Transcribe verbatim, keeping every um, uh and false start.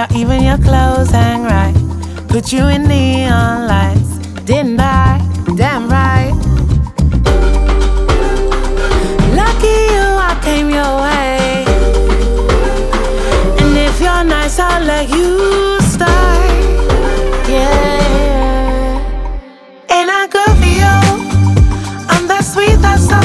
even your clothes hang right. Put you in neon lights, didn't I? Damn right. Lucky you, I came your way. And if you're nice, I'll let you